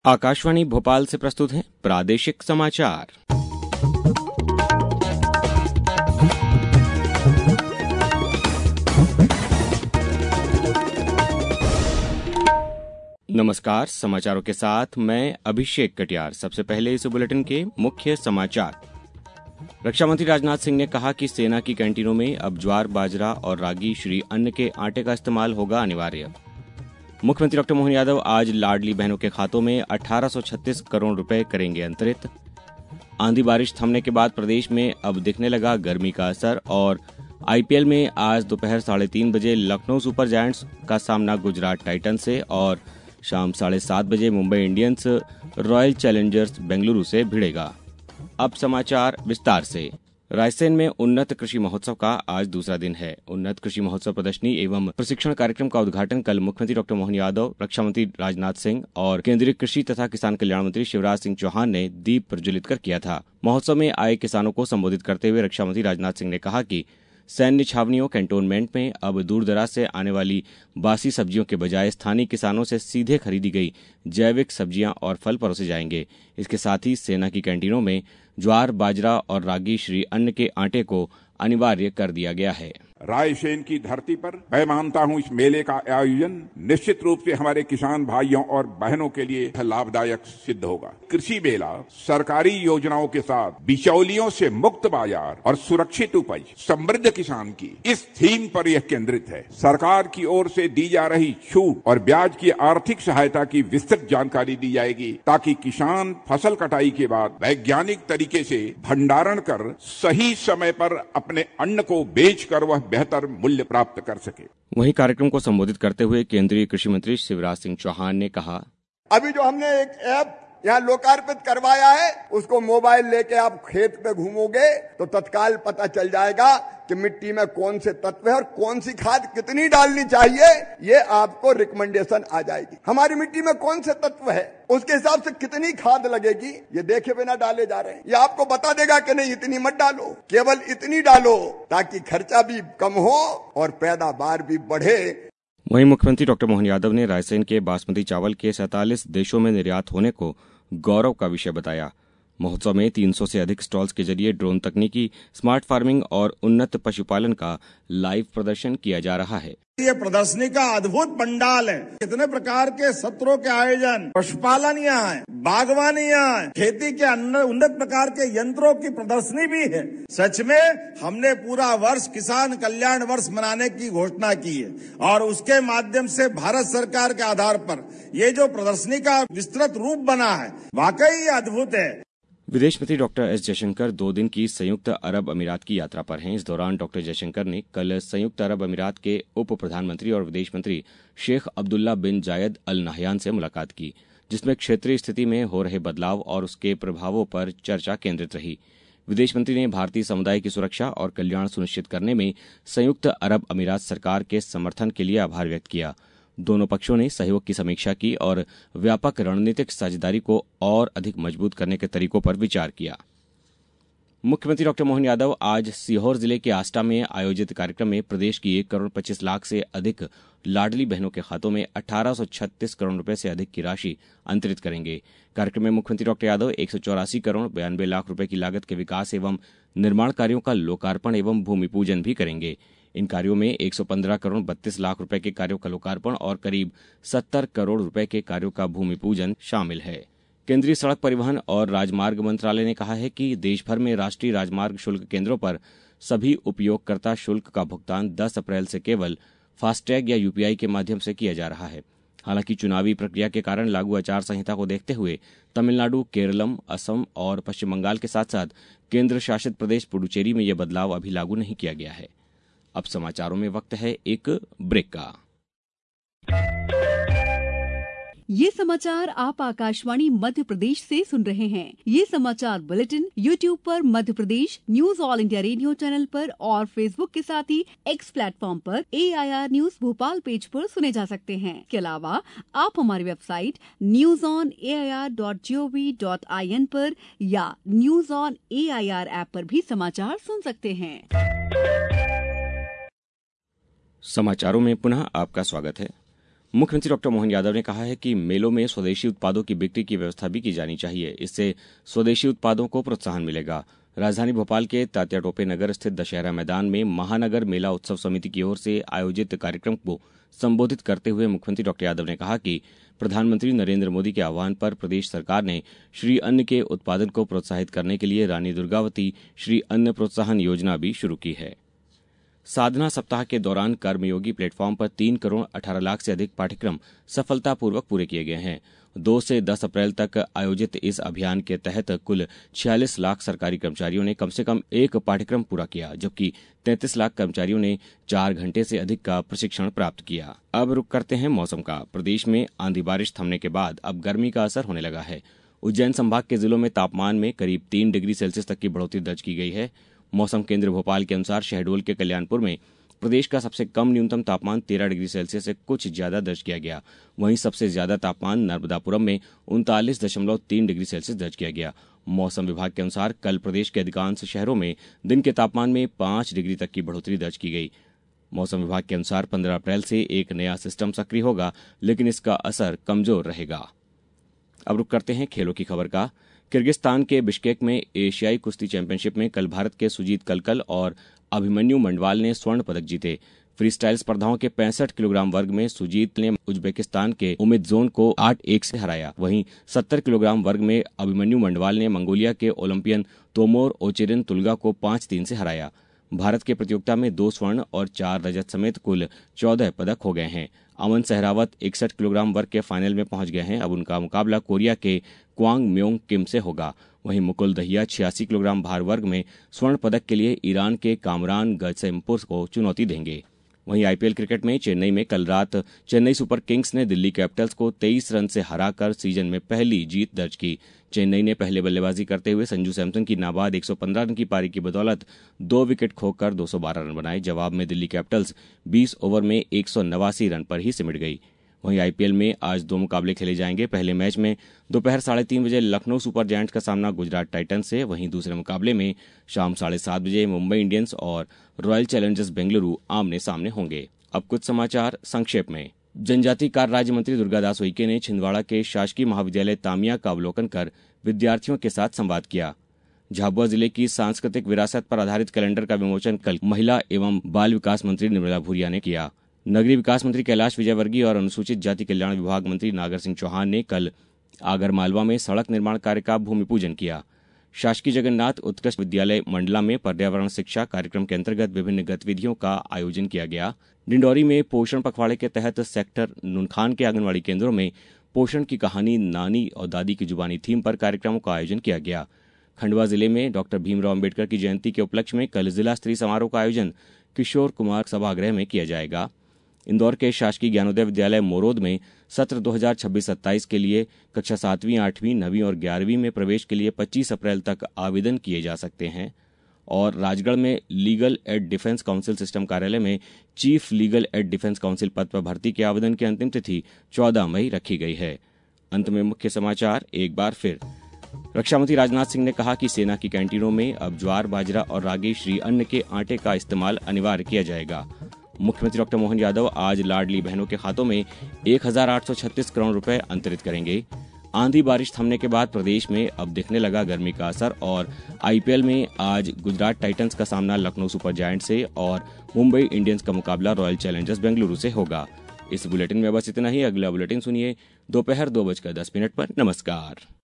आकाशवाणी भोपाल से प्रस्तुत है प्रादेशिक समाचार। नमस्कार, समाचारों के साथ मैं अभिषेक कटियार। सबसे पहले इस बुलेटिन के मुख्य समाचार। रक्षा मंत्री राजनाथ सिंह ने कहा कि सेना की कैंटीनों में अब ज्वार, बाजरा और रागी श्री अन्न के आटे का इस्तेमाल होगा अनिवार्य। मुख्यमंत्री डॉक्टर मोहन यादव आज लाडली बहनों के खातों में 1836 करोड़ रुपए करेंगे अंतरित। आंधी बारिश थमने के बाद प्रदेश में अब दिखने लगा गर्मी का असर और आईपीएल में आज दोपहर 3:30 बजे लखनऊ सुपर जायंट्स का सामना गुजरात टाइटन से और शाम 7:30 बजे Mumbai Indians Royal Challengers Bengaluru से भिड़ेगा। अब समाचार विस्तार से। रायसेन में उन्नत कृषि महोत्सव का आज दूसरा दिन है। उन्नत कृषि महोत्सव प्रदर्शनी एवं प्रशिक्षण कार्यक्रम का उद्घाटन कल मुख्यमंत्री डॉक्टर मोहन यादव, रक्षा मंत्री राजनाथ सिंह और केंद्रीय कृषि तथा किसान कल्याण मंत्री शिवराज सिंह चौहान ने दीप प्रज्वलित कर किया था। महोत्सव में आए किसानों को संबोधित करते हुए रक्षा मंत्री राजनाथ सिंह ने कहा कि सैन्य छावनियों, कैंटोनमेंट में अब दूर दराज से आने वाली बासी सब्जियों के बजाय स्थानीय किसानों से सीधे खरीदी गई जैविक सब्जियां और फल परोसे जाएंगे। इसके साथ ही सेना की कैंटीनों में ज्वार, बाजरा और रागी श्री अन्न के आटे को अनिवार्य कर दिया गया है। रायसेन की धरती पर मैं मानता हूं इस मेले का आयोजन निश्चित रूप से हमारे किसान भाइयों और बहनों के लिए लाभदायक सिद्ध होगा। कृषि मेला सरकारी योजनाओं के साथ बिचौलियों से मुक्त बाजार और सुरक्षित उपज, समृद्ध किसान की इस थीम पर यह केंद्रित है। सरकार की ओर से दी जा रही छूट और ब्याज की आर्थिक सहायता की विस्तृत जानकारी दी जाएगी ताकि किसान फसल कटाई के बाद वैज्ञानिक तरीके से भंडारण कर सही समय पर अपने अन्न को बेचकर वह बेहतर मूल्य प्राप्त कर सके। वहीं कार्यक्रम को संबोधित करते हुए केंद्रीय कृषि मंत्री शिवराज सिंह चौहान ने कहा, अभी जो हमने एक ऐप यहाँ लोकार्पित करवाया है, उसको मोबाइल लेके आप खेत पे घूमोगे तो तत्काल पता चल जाएगा कि मिट्टी में कौन से तत्व है और कौन सी खाद कितनी डालनी चाहिए। ये आपको रिकमेंडेशन आ जाएगी। हमारी मिट्टी में कौन से तत्व है, उसके हिसाब से कितनी खाद लगेगी, ये देखे बिना डाले जा रहे हैं। ये आपको बता देगा कि नहीं इतनी मत डालो, केवल इतनी डालो, ताकि खर्चा भी कम हो और पैदावार भी बढ़े। वहीं मुख्यमंत्री डॉक्टर मोहन यादव ने रायसेन के बासमती चावल के 47 देशों में निर्यात होने को गौरव का विषय बताया। महोत्सव में 300 से अधिक स्टॉल्स के जरिए ड्रोन तकनीकी, स्मार्ट फार्मिंग और उन्नत पशुपालन का लाइव प्रदर्शन किया जा रहा है। ये प्रदर्शनी का अद्भुत पंडाल है। कितने प्रकार के सत्रों के आयोजन, पशुपालन यहाँ है, बागवानी यहाँ है, खेती के उन्नत प्रकार के यंत्रों की प्रदर्शनी भी है। सच में हमने पूरा वर्ष किसान कल्याण वर्ष मनाने की घोषणा की है और उसके माध्यम से भारत सरकार के आधार पर ये जो प्रदर्शनी का विस्तृत रूप बना है, वाकई अद्भुत है। विदेश मंत्री डॉक्टर एस जयशंकर 2 दिन की संयुक्त अरब अमीरात की यात्रा पर हैं। इस दौरान डॉक्टर जयशंकर ने कल संयुक्त अरब अमीरात के उप प्रधानमंत्री और विदेश मंत्री शेख अब्दुल्ला बिन जायद अल नहयान से मुलाकात की, जिसमें क्षेत्रीय स्थिति में हो रहे बदलाव और उसके प्रभावों पर चर्चा केंद्रित रही। विदेश मंत्री ने भारतीय समुदाय की सुरक्षा और कल्याण सुनिश्चित करने में संयुक्त अरब अमीरात सरकार के समर्थन के लिए आभार व्यक्त किया। दोनों पक्षों ने सहयोग की समीक्षा की और व्यापक रणनीतिक साझेदारी को और अधिक मजबूत करने के तरीकों पर विचार किया। मुख्यमंत्री डॉक्टर मोहन यादव आज सीहोर जिले के आष्टा में आयोजित कार्यक्रम में प्रदेश की 1 करोड़ 25 लाख से अधिक लाडली बहनों के खातों में 1836 करोड़ रुपए से अधिक की राशि अंतरित करेंगे। कार्यक्रम में मुख्यमंत्री डॉक्टर यादव 184 करोड़ 92 लाख रुपए की लागत के विकास एवं निर्माण कार्यों का लोकार्पण एवं भूमि पूजन भी करेंगे। इन कार्यों में 115 करोड़ 32 लाख रुपए के कार्यों का लोकार्पण और करीब 70 करोड़ रुपए के कार्यों का भूमि पूजन शामिल है। केंद्रीय सड़क परिवहन और राजमार्ग मंत्रालय ने कहा है कि देश भर में राष्ट्रीय राजमार्ग शुल्क केंद्रों पर सभी उपयोगकर्ता शुल्क का भुगतान 10 अप्रैल से केवल फास्टैग या यूपीआई के माध्यम से किया जा रहा है। हालांकि चुनावी प्रक्रिया के कारण लागू आचार संहिता को देखते हुए तमिलनाडु, केरलम, असम और पश्चिम बंगाल के साथ साथ केंद्र शासित प्रदेश पुडुचेरी में यह बदलाव अभी लागू नहीं किया गया है। अब समाचारों में वक्त है एक ब्रेक का। ये समाचार आप आकाशवाणी मध्य प्रदेश से सुन रहे हैं। ये समाचार बुलेटिन YouTube पर Madhya Pradesh news All India Radio channel पर और Facebook के साथ ही X प्लेटफॉर्म पर AIR न्यूज भोपाल पेज पर सुने जा सकते हैं। इसके अलावा आप हमारी वेबसाइट newsonair.gov.in पर या न्यूज ऑन AIR ऐप पर भी समाचार सुन सकते हैं। समाचारों में पुनः आपका स्वागत है। मुख्यमंत्री डॉक्टर मोहन यादव ने कहा है कि मेलों में स्वदेशी उत्पादों की बिक्री की व्यवस्था भी की जानी चाहिए। इससे स्वदेशी उत्पादों को प्रोत्साहन मिलेगा। राजधानी भोपाल के तात्या टोपे नगर स्थित दशहरा मैदान में महानगर मेला उत्सव समिति की ओर से आयोजित कार्यक्रम को संबोधित करते हुए मुख्यमंत्री डॉक्टर यादव ने कहा कि प्रधानमंत्री नरेंद्र मोदी के आह्वान पर प्रदेश सरकार ने श्री अन्न के उत्पादन को प्रोत्साहित करने के लिए रानी दुर्गावती श्री अन्न प्रोत्साहन योजना भी शुरू की है। साधना सप्ताह के दौरान कर्मयोगी प्लेटफॉर्म पर 3 करोड़ 18 लाख से अधिक पाठ्यक्रम सफलतापूर्वक पूरे किए गए हैं। 2 से 10 अप्रैल तक आयोजित इस अभियान के तहत कुल 46 लाख सरकारी कर्मचारियों ने कम से कम एक पाठ्यक्रम पूरा किया, जबकि 33 लाख कर्मचारियों ने 4 घंटे से अधिक का प्रशिक्षण प्राप्त किया। अब रुक करते हैं मौसम का। प्रदेश में आंधी बारिश थमने के बाद अब गर्मी का असर होने लगा है। उज्जैन संभाग के जिलों में तापमान में करीब 3 डिग्री सेल्सियस तक की बढ़ोतरी दर्ज की गई है। मौसम केंद्र भोपाल के अनुसार शहडोल के कल्याणपुर में प्रदेश का सबसे कम न्यूनतम तापमान 13 डिग्री सेल्सियस से कुछ ज्यादा दर्ज किया गया। वहीं सबसे ज्यादा तापमान नर्मदापुरम में 39.3 डिग्री सेल्सियस दर्ज किया गया। मौसम विभाग के अनुसार कल प्रदेश के अधिकांश शहरों में दिन के तापमान में 5 डिग्री तक की बढ़ोतरी दर्ज की गई। मौसम विभाग के अनुसार 15 अप्रैल से एक नया सिस्टम सक्रिय होगा, लेकिन इसका असर कमजोर रहेगा। अब रुक करते हैं खेलों की खबर का। किर्गिस्तान के बिश्केक में एशियाई कुश्ती चैंपियनशिप में कल भारत के सुजीत कलकल और अभिमन्यु मंडवाल ने स्वर्ण पदक जीते। फ्रीस्टाइल स्पर्धाओं के 65 किलोग्राम वर्ग में सुजीत ने उज्बेकिस्तान के उमिदजोन को 8-1 से हराया। वहीं 70 किलोग्राम वर्ग में अभिमन्यु मंडवाल ने मंगोलिया के ओलंपियन तोमोर ओचेरिन तुल्गा को 5-3 से हराया। भारत के प्रतियोगिता में 2 स्वर्ण और 4 रजत समेत कुल 14 पदक हो गए हैं। अमन सहरावत 61 किलोग्राम वर्ग के फाइनल में पहुंच गए हैं। अब उनका मुकाबला कोरिया के क्वांग म्योंग किम से होगा। वहीं मुकुल दहिया 86 किलोग्राम भार वर्ग में स्वर्ण पदक के लिए ईरान के कामरान गजसेमपुर को चुनौती देंगे। वहीं आईपीएल क्रिकेट में चेन्नई में कल रात चेन्नई सुपर किंग्स ने दिल्ली कैपिटल्स को 23 रन से हराकर सीजन में पहली जीत दर्ज की। चेन्नई ने पहले बल्लेबाजी करते हुए संजू सैमसन की नाबाद 115 रन की पारी की बदौलत 2 विकेट खोकर 212 रन बनाए। जवाब में दिल्ली कैपिटल्स 20 ओवर में 189 रन पर ही सिमट गई। वहीं आईपीएल में आज 2 मुकाबले खेले जाएंगे। पहले मैच में दोपहर 3:30 बजे लखनऊ सुपर जायंट्स का सामना गुजरात टाइटंस से। वहीं दूसरे मुकाबले में शाम 7:30 बजे मुंबई इंडियंस और रॉयल चैलेंजर्स बेंगलुरु आमने सामने होंगे। अब कुछ समाचार संक्षेप में। जनजातीय कार्य राज्य मंत्री दुर्गादास उइके ने छिंदवाड़ा के शासकीय महाविद्यालय तामिया का अवलोकन कर विद्यार्थियों के साथ संवाद किया। झाबुआ जिले की सांस्कृतिक विरासत पर आधारित कैलेंडर का विमोचन कल महिला एवं बाल विकास मंत्री निर्मला भूरिया ने किया। नगरीय विकास मंत्री कैलाश विजयवर्गीय और अनुसूचित जाति कल्याण विभाग मंत्री नागर सिंह चौहान ने कल आगरमालवा में सड़क निर्माण कार्य का भूमि पूजन किया। शासकीय जगन्नाथ उत्कृष्ट विद्यालय मंडला में पर्यावरण शिक्षा कार्यक्रम के अंतर्गत विभिन्न गतिविधियों का आयोजन किया गया। डिंडौरी में पोषण पखवाड़े के तहत सेक्टर नुनखान के आंगनबाड़ी केंद्रों में पोषण की कहानी नानी और दादी की जुबानी थीम पर कार्यक्रमों का आयोजन किया गया। खंडवा जिले में डॉक्टर भीमराव अंबेडकर की जयंती के उपलक्ष्य में कल जिला स्तरीय समारोह का आयोजन किशोर कुमार सभागृह में किया जाएगा। इंदौर के शासकीय ज्ञानोदय विद्यालय मोरोद में सत्र 2026-27 के लिए कक्षा 7वीं, 8वीं, 9वीं और 11वीं में प्रवेश के लिए 25 अप्रैल तक आवेदन किए जा सकते हैं। और राजगढ़ में legal aid defence counsel system कार्यालय में chief legal aid defence counsel पद पर भर्ती के आवेदन की अंतिम तिथि 14 मई रखी गई है। अंत में मुख्य समाचार एक बार फिर। रक्षा मंत्री राजनाथ सिंह ने कहा कि सेना की कैंटीनों में अब ज्वार, बाजरा और रागी श्री अन्न के आटे का इस्तेमाल अनिवार्य किया जाएगा। मुख्यमंत्री डॉक्टर मोहन यादव आज लाडली बहनों के खातों में 1836 करोड़ रुपए अंतरित करेंगे। आंधी बारिश थमने के बाद प्रदेश में अब दिखने लगा गर्मी का असर। और आईपीएल में आज गुजरात टाइटंस का सामना लखनऊ सुपर जायंट्स से और मुंबई इंडियंस का मुकाबला रॉयल चैलेंजर्स बेंगलुरु से होगा। इस बुलेटिन में बस इतना ही। अगला बुलेटिन सुनिए दोपहर 2:10 पर। नमस्कार।